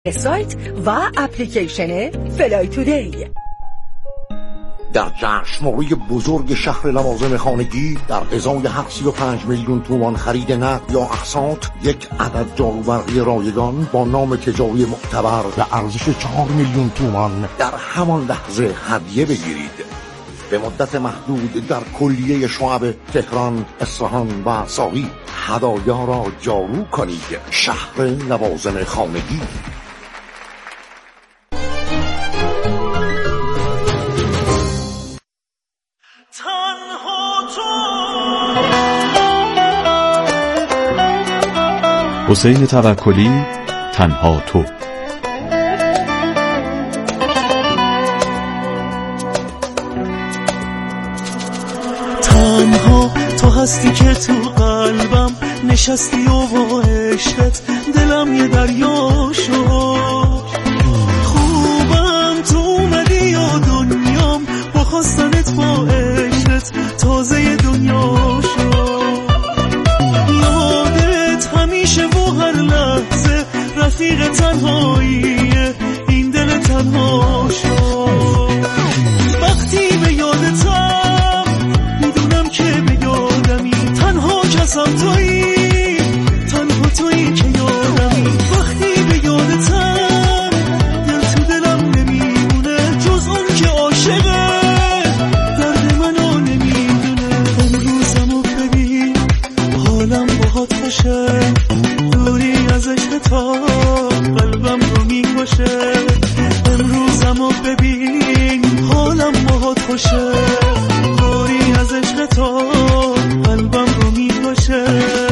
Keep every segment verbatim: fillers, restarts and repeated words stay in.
سایت و اپلیکیشن فلای تودی. در جشنواره بزرگ شهر لوازم خانگی در ازای هر سی و پنج میلیون تومان خرید نقد یا اقساط یک عدد جاروبرقی رایگان با نام تجاری معتبر به ارزش چهار میلیون تومان در همان لحظه هدیه بگیرید. به مدت محدود در کلیه شعب تهران، اصفهان و ساقی هدایا را جارو کنید. شهر لوازم خانگی. حسین توکلی، تنها تو. تنها تو هستی که تو قلبم نشستی و با عشقت دلم یه دریا شد. خوبم تو اومدی و دنیام با خواستنت با عشقت تازه دنیا شد. یادت همیشه و هر لحظه رفیق تنهاییه این دل تنها شد. وقتی به یادتم میدونم که به یادمی تنها کسم تویی، تنها تویی که یادمی. وقتی به یادتم دل تو دلم نمیمونه جز اون که عاشقه درد منو نمیدونه. امروزمو ببین حالم باهات خوشه، دوری از عشق تا قلبم رو میکشه. امروزمو ببین حالم باهات خوشه، دوری از عشق تا قلبم رو میکشه.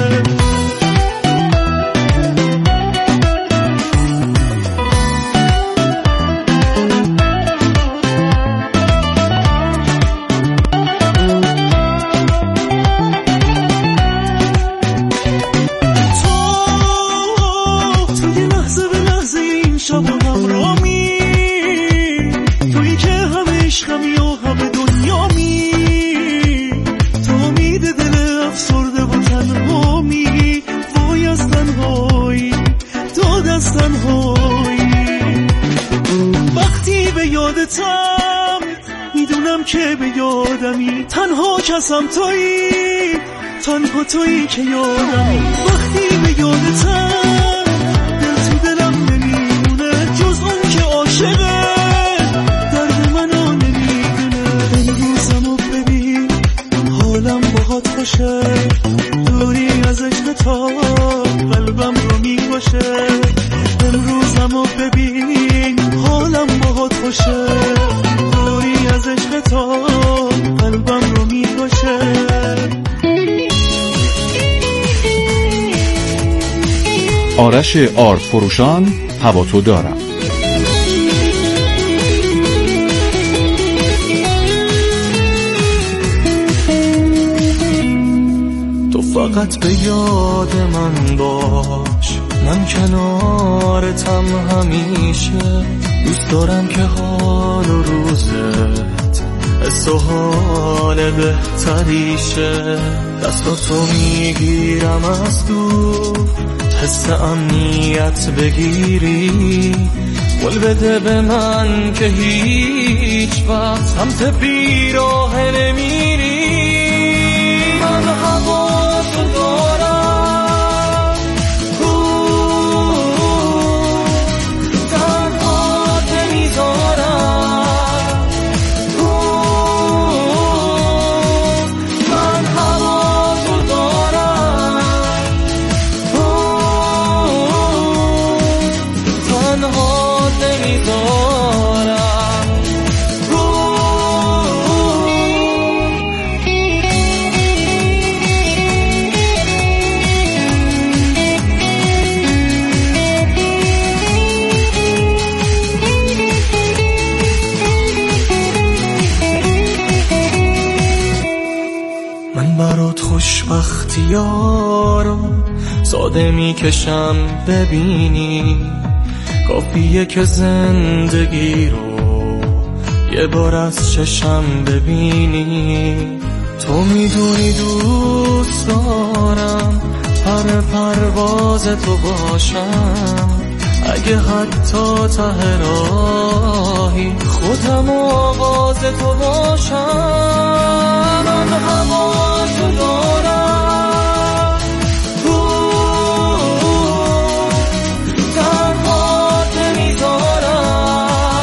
میدونم که به یادمی تنها کسم تویی، تنها تویی که یادمی. وقتی به یادتم دل تو دلم نمیمونه جز اون که عاشقه درد منو نمیدونه. امروزمو ببین حالم باهات خوشه، دوری از عشق تا قلبم رو میکشه. امروزمو ببین حالم باهات خوشه، دوری از عشق تا قلبم رو میکشه. آرش آرت فروشان، هوا تو دارم. تو فقط به یاد من باش، من کنارتم همیشه. دوست دارم که حال و روزت حس و حال بهتریشه. دستاتو میگیرم از دور، حس امنیت بگیری. قول بده به من که هیچ وقت سمت بیراه نمیری. من هوا تو دارم، خوشبختیارو ساده میکشم ببینی. کافیه که زندگی رو یه بار از چشم ببینی. تو میدونی دوست دارم هر پرواز تو باشم، اگه حتی ته راهی خودم آواز تو باشم، من هوا تو دارم، تنها نمیذارم،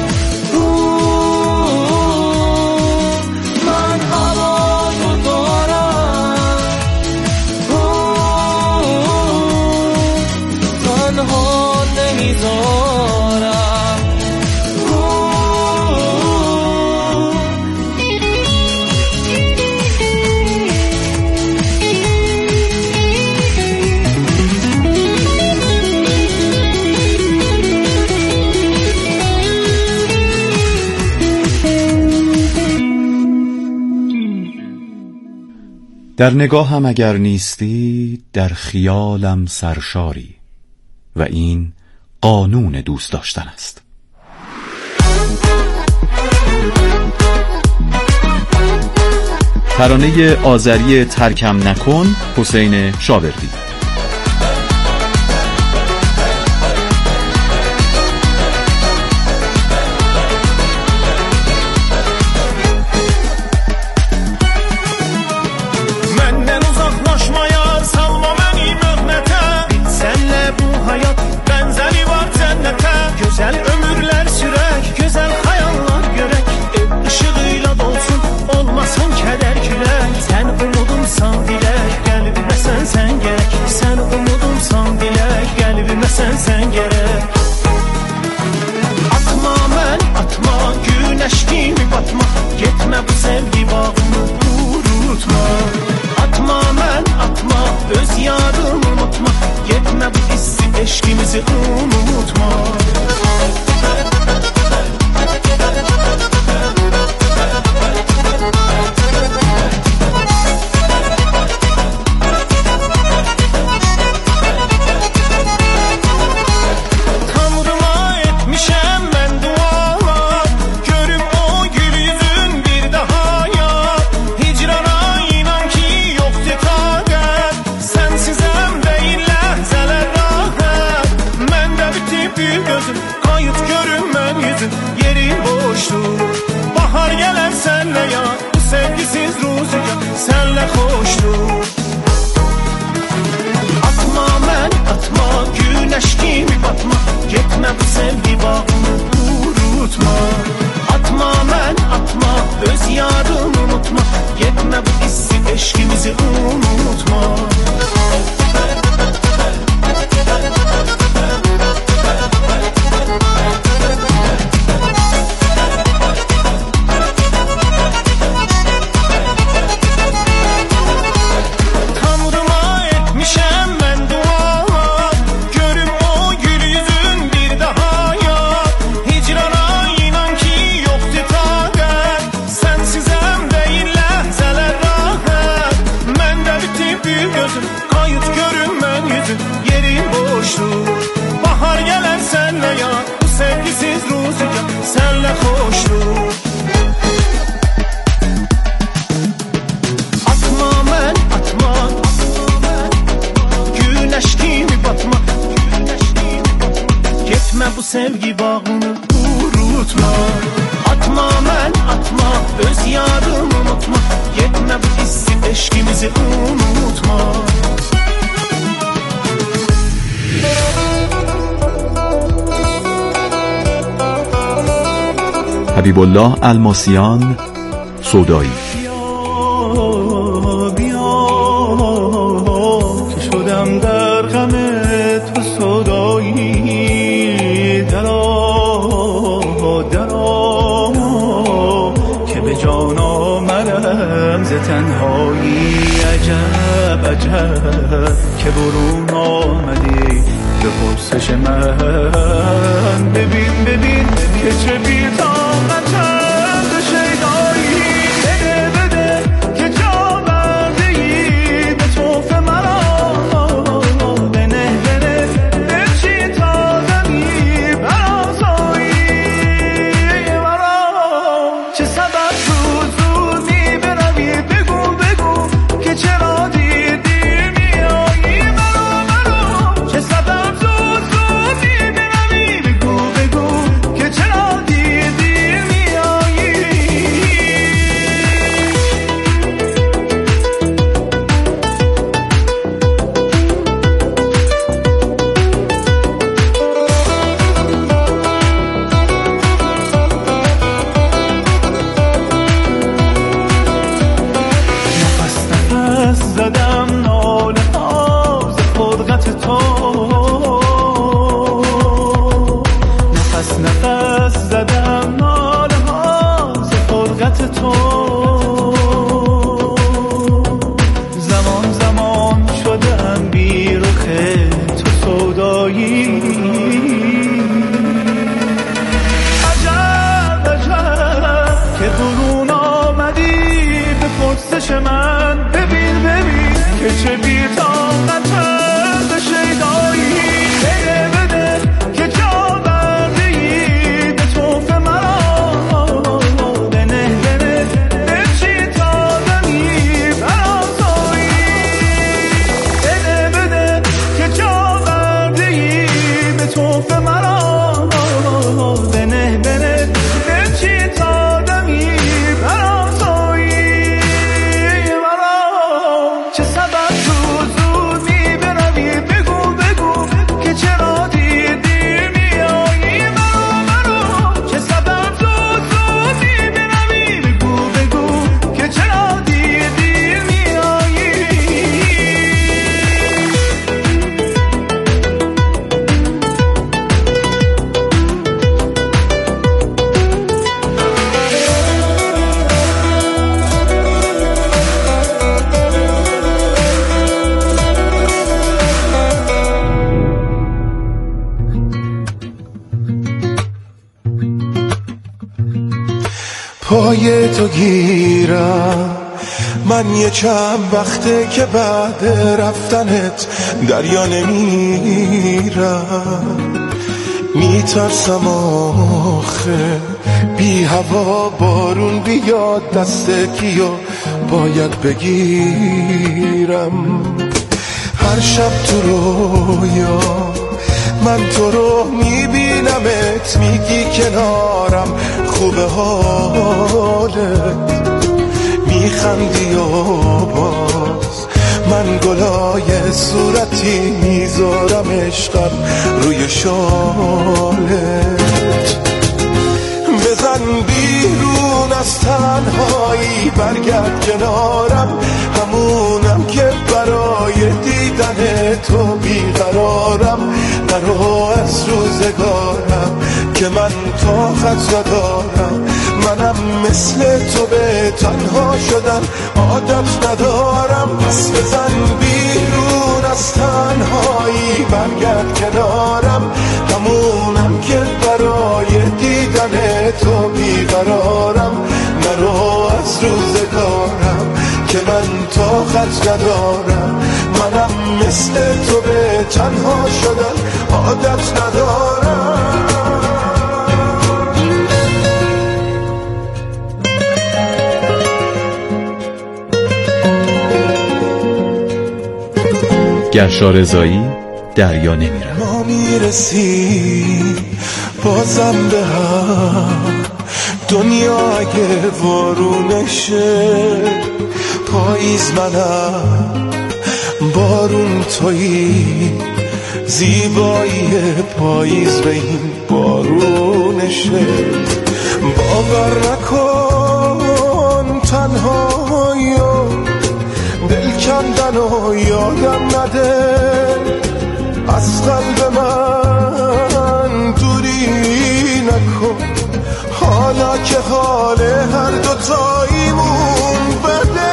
من هوا تو دارم، تنها نمیذارم. در نگاهم اگر نیستی، در خیالم سرشاری، و این قانون دوست داشتن است. ترانه آذری ترکم نکن، حسین شاوردی. Güzel ömürler sürek, güzel hayaller görek, ev ışığıyla dolsun, olmasın keder külek. Sen umudumsan dilek, kalbime sen sen gerek. Sen umudumsan dilek, kalbime sen sen gerek. Atma men, atma, güneş gibi batma, gitme bu sevgi bağını unutma. Atma men, atma, öz yarını unutma, gitme bu hissi eşkimizi unutma. Bahar gelir senle ya, bu sevgisiz rüzgar senle hoştur. Atma men, atma, güneş gibi batma, gitme bu sevgi bağını unutma. Atma men, atma, öz yarını unutma, gitme bu hissi eşkimizi unutma. Bahar gelir senle ya, bu sevgisiz rüzgar senle hoştur. Atma men, atma, güneş gibi batma, gitme bu sevgi bağını unutma. Atma men, atma, öz yarını unutma, gitme bu hissi eşkimizi unutma. حبیب الله الماسیان، سودایی. بیا بیا که شدم در غم تو سودایی، درا درا که به جان آمدم ز تنهایی. عجب عجب که برون آمدی به پرسش من، ببین ببین که چه بی طاقتم به شیدایی. بده بده که جا برده ای به طوف مرا، بنه بنه بچی تا دمی برازایی مرا. چه سبب زود زود می بروی، بگو بگو که چرا دیدی میایی مرا مرا. چه سبب زود زود می پای تو گیرم. من یه چند وقته که بعد رفتنت دریا نمیرم. میترسم آخه بی هوا بارون بیاد دست کیو باید بگیرم. هر شب تو رویا من تو رو میبینمت، میگی کنارم خوبه حالت، میخندی و باز من گلای صورتی میذارم عشقم روی شالت. بزن بیرون از تنهایی برگرد کنارم، همونم که برای دیدن تو بیقرارم. نرو از روزگارم که من طاقت ندارم، منم مثل تو به تنها شدن عادت ندارم. پس بزن بیرون از تنهایی برگرد کنارم، همونم که برای دیدن تو بیقرارم. نرو از روزگارم که من طاقت ندارم، منم مثل تو به تنها شدن عادت ندارم. گرشا رضایی، دریا نمیرم. ما میرسیم بازم به هم، دنیا اگه وارونشه. پاییز منم بارون تویی، زیبایی پاییز به این بارونشه. باور نکن تنهایی و دل کندن و یادم نده، از قلب من دوری نکن. حالا که حال هر دوتاییمون بده،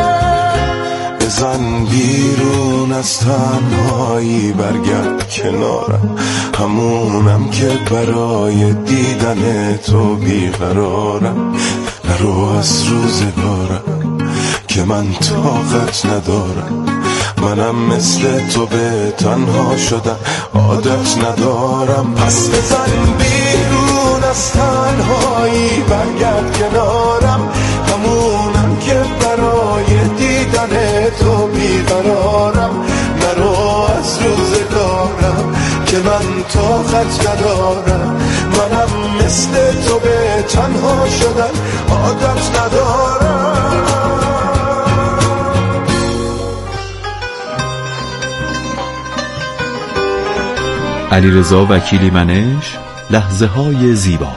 بزن بیرون از تنهایی برگرد کنارم، همونم که برای دیدن تو بیقرارم. نرو از روزگارم که من طاقت ندارم، منم مثل تو به تنها شدن عادت ندارم. پس بزن بیرون از تنهایی برگرد کنارم، همونم که برای دیدن تو بیقرارم. نرو از روزگارم که من طاقت ندارم، منم مثل تو به تنها شدن عادت ندارم. علیرضا وکیلی منش، لحظه های زیبا.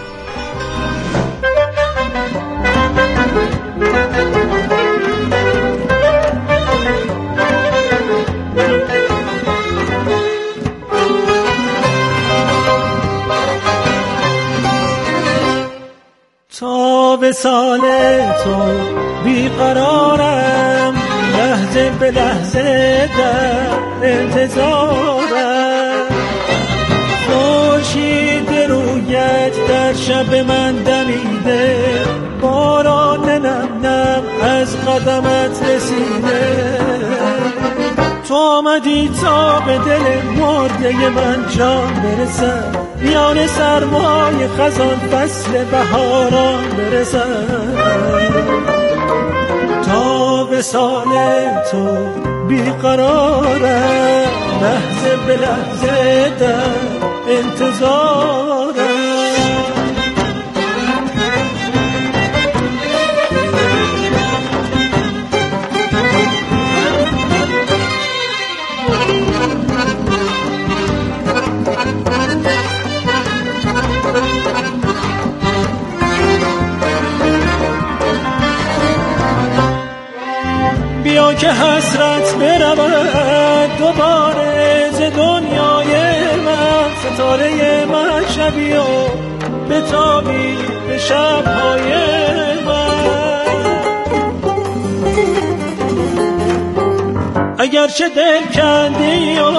تا به سال تو بیقرارم، لحظه به لحظه در انتظارم. خورشید رویت در شب من دمیده، باران نم نم از قدمت رسیده. تو آمدی تا به دل مرده من جان برسد، میان سرمای خزان فصل بهاران برسد. تا به سال تو بیقرارم، لحظه به لحظه در انتظارم. بیا که حسرت برود دوباره ز دنیای من، ستاره من شبی و بتابی به شبهای من. اگرچه دل کندی و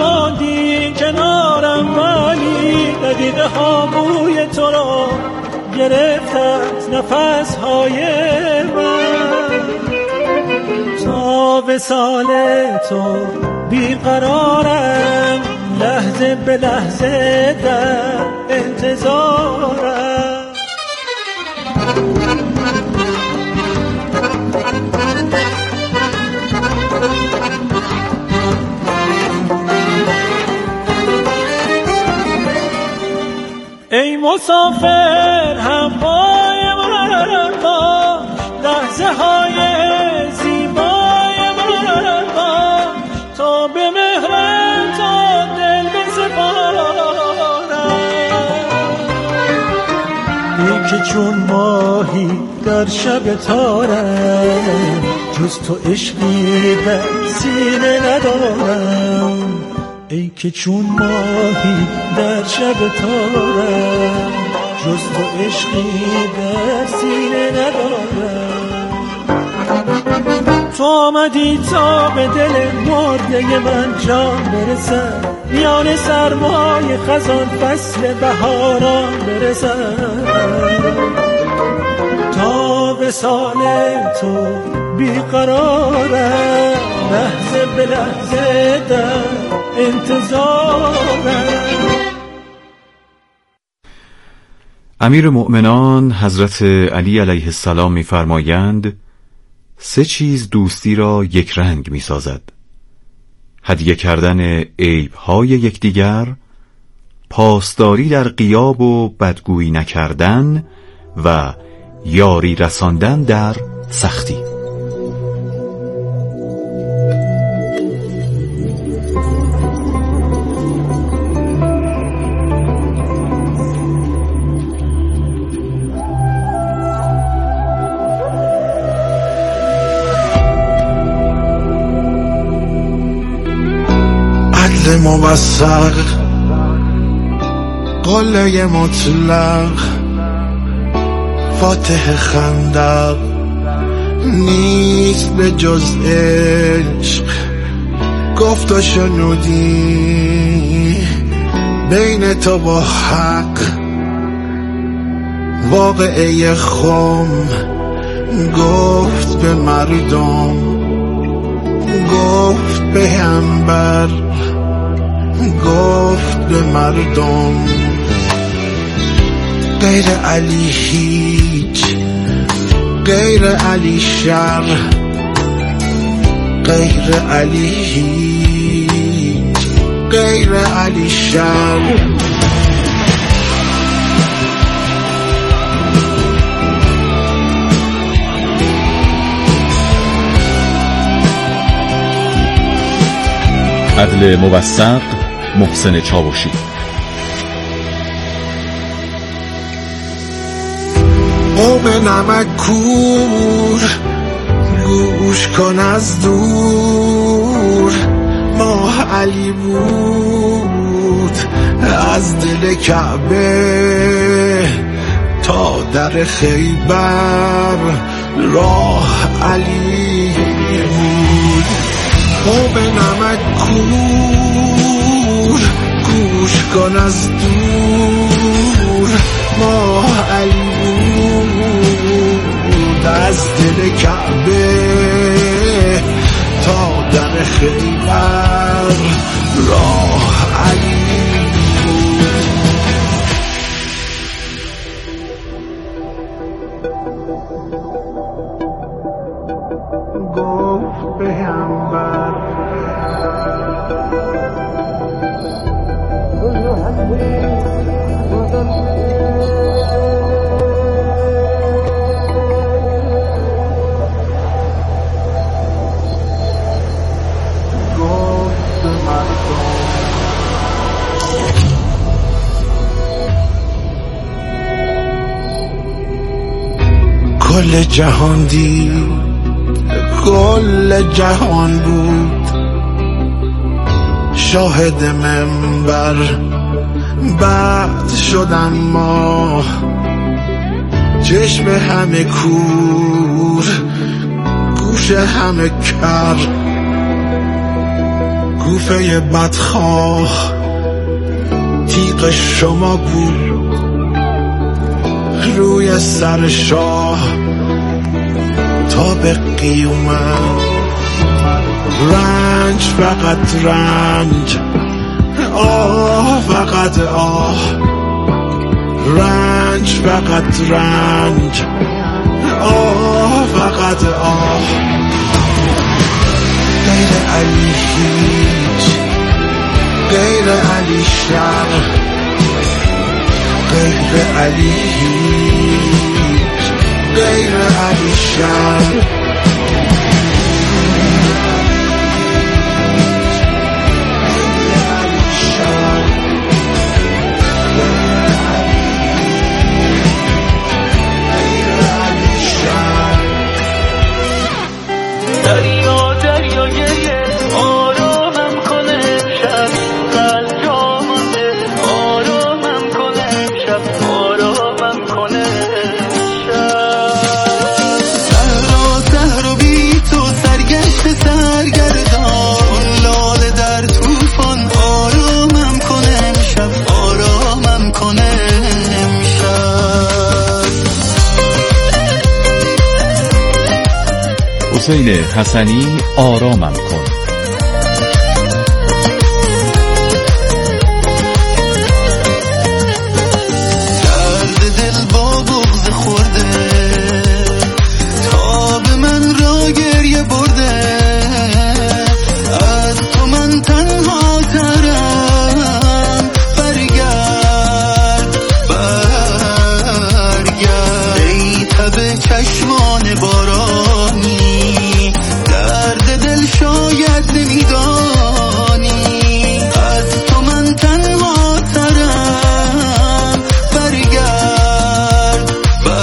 نماندی کنارم، ولی ندیده ها بوی تو را گرفتت نفسهای من، تا وصال تو بیقرارم، لحظه به لحظه در انتظارم. ای مسافر همپای من باش، لحظه های زیبای من باش، تا به مهر تو دل بسپارم. ای که چون ماهی در شب تارم، جز تو عشقی در سینه ندارم. ای که چون ماهی در شب تارم، جز تو عشقی در سینه ندارم. تو آمدی تا به دل مرده من جان برسم، میان سرمای خزان فصل بهاران برسم. تا وصال تو بیقرارم، لحظه به لحظه در انتظارم. امیر مؤمنان حضرت علی علیه السلام می‌فرمایند سه چیز دوستی را یک رنگ می‌سازد: هدیه کردن عیب‌های یکدیگر، پاسداری در غیاب و بدگویی نکردن و یاری رساندن در سختی. عدل موثق، قله مطلق، فاتح خندق، نیست به جز عشق گفت و شنودی بین تو با حق. واقعه خم گفت به مردم، گفت به انبر، گفت به مردم. غیر علی هیچ، غیر علی شر، غیر علی هیچ، غیر علی شر. عدل موثق، محسن چاوشی. قوم نمک کور گوش کن از دور، ماه علی بود از دل کعبه تا در خیبر، راه علی بود. قوم نمک کور گوش کن از دور، ماه علی بود از دل کعبه تا در خیبر، راه علی بود. گفت به انبر کل جهان دید، کل جهان بود شاهد منبر. بعد شدم ما چشم همه کور، گوش همه کر، کوفه بدخواه تیغ شما بود، روی سر شاه تا به قیومت، رنج فقط رنج، آه فقط آه، رنج فقط رنج، آه فقط آه. غیر علی هیچ، غیر علی شر، غیر علی هیچ، غیر علی شر. دریا دریا گریه آرامم کنه شب، قلب جا مانده آرامم کنه شب، آرامم کنه شب. صحرا صحرا بی تو سرگشت سرگردان، لاله در طوفان آرامم کنه شب، آرامم کنه شب. حسین حسنی آرامم کن. درد دل با بغض خورده تا به من را گریه برده، از تو من تنها ترم، برگرد برگرد ای تب چشمان بارانی، درد دل شاید نمیدانی، از تو من تنها ترم، برگرد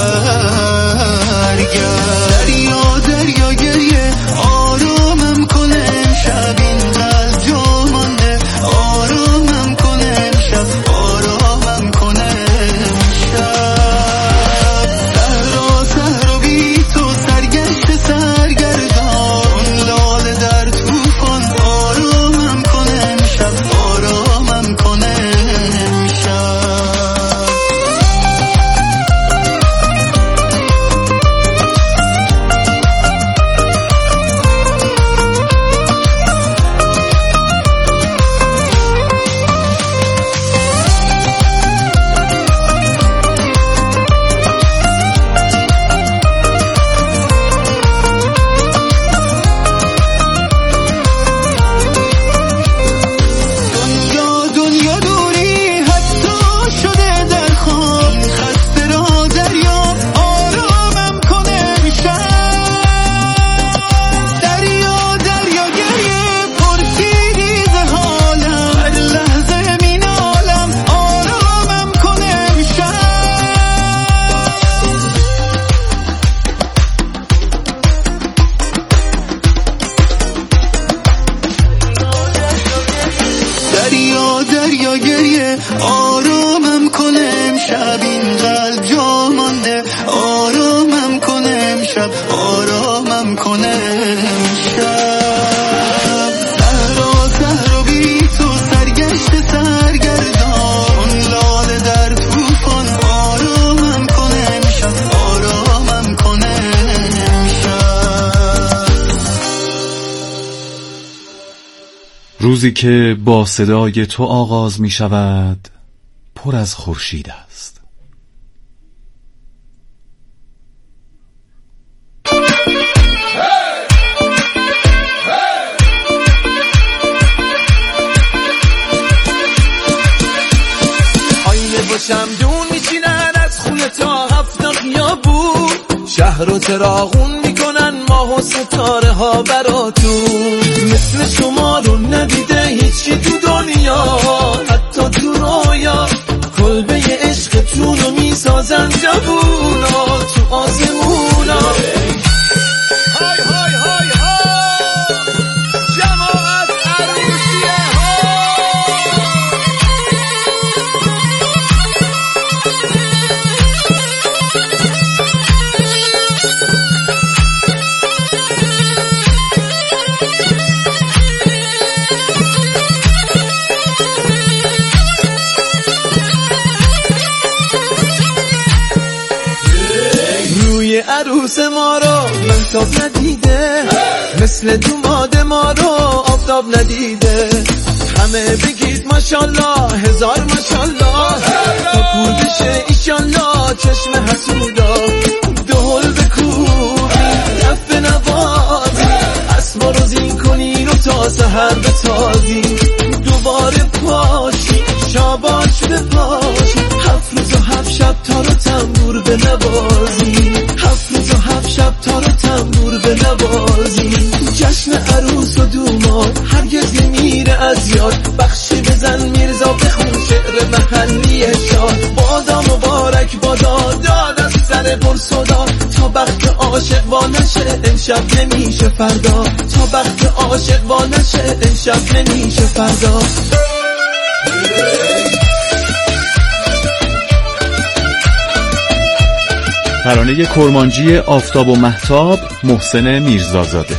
برگرد. دریا دریا گریه آرامم کنه شب، این قلب جا مانده آرامم کنه شب، آرامم کنه شب. صحرا صحرا بی تو سرگشت سرگردان، لاله در طوفان آرامم کنه شب، آرامم کنه شب. دنیا دنیا دوری حتی شده در خواب، خسته را دریا آرامم کنه شب. دریا دریا گریه پرسیدی ز حالم، هر لحظه مینالم آرامم کنه شب. دریا دریا گریه آرامم کنم شب، این قلب جا مانده آرامم کنم شب، آرامم کنم شب. صحرا صحرا بی تو سرگشت سرگردان، لاله در طوفان آرامم کنم شب، آرامم کنم شب. روزی که با صدای تو آغاز می شود پر از خورشید است. آینه با شمدون میچینن از خونه تا هفت خیابون، شهر رو چراغون میکنن ماه و ستاره ها براتون. مثل شما رو ندیده هیچی تو دنیا، حتی تو رویا کلبه عشقتون رو میسازن جوونا تو آسمونا. های های های های جماعت عروسیه ها. عروس ما رو مهتاب ندیده، مثل دوماد ما رو آفتاب ندیده. همه بگید ماشالله، هزار ماشالله، تا کور بشه ایشالله چشم حسودا. دهل بکوبی دف نوازی، اسما رو زین کنین و تا سحر بتازی. دوباره پاشی شاباش بپاشی، هفت روز و هفت شب تا رو تنبور بنوازی. هفت روز و هفت شب تا رو تنبور بنوازی. جشن عروس و دوماد هرگز نمیره از یاد. بخشی بزن میرزا بخون شعر محلی شاد. بادا مبارک بادا داد از سر پرصدا، تا بخت عاشق وا نشه امشب نمیشه فردا. تا بخت عاشق وا نشه امشب نمیشه فردا. ترانه کرمانجی آفتاب و مهتاب، محسن میرزازاده.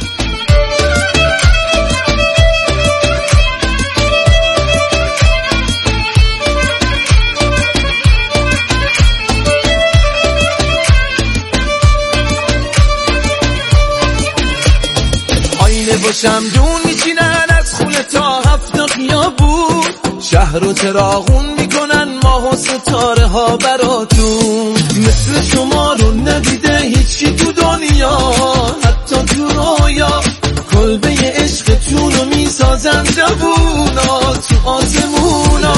آینه با شمدون میچینن از خونه تا هفت خیابون. شهر و چراغون میکنن ماه و ستاره ها براتون. مثل شما رو ندیده هیچی تو دنیا، حتی تو رویا. کلبه عشقتون رو میسازن جوونا تو آسمونا.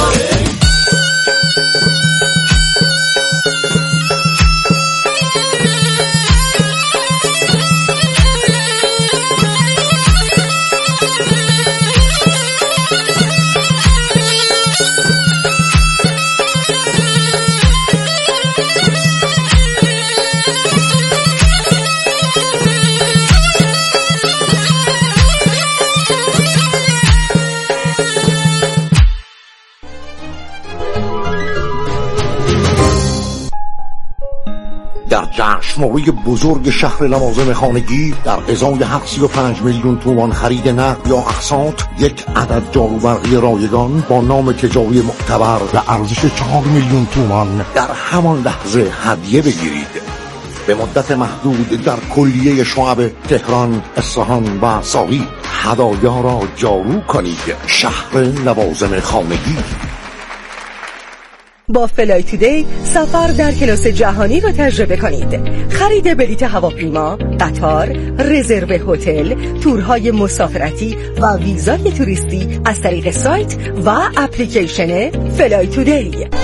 در جشنواره بزرگ شهر لوازم خانگی در ازای هفتصد و پنج میلیون تومان خرید نقد یا اقساط، یک عدد جاروبرقی رایگان با نام تجاری معتبر و ارزش چهار میلیون تومان در همان لحظه هدیه بگیرید. به مدت محدود در کلیه شعب تهران، اصفهان و ساقی. هدایا را جارو کنید. شهر لوازم خانگی. با فلای تودی سفر در کلاس جهانی رو تجربه کنید. خرید بلیت هواپیما، قطار، رزرو هتل، تورهای مسافرتی و ویزای توریستی از طریق سایت و اپلیکیشن فلای تودی.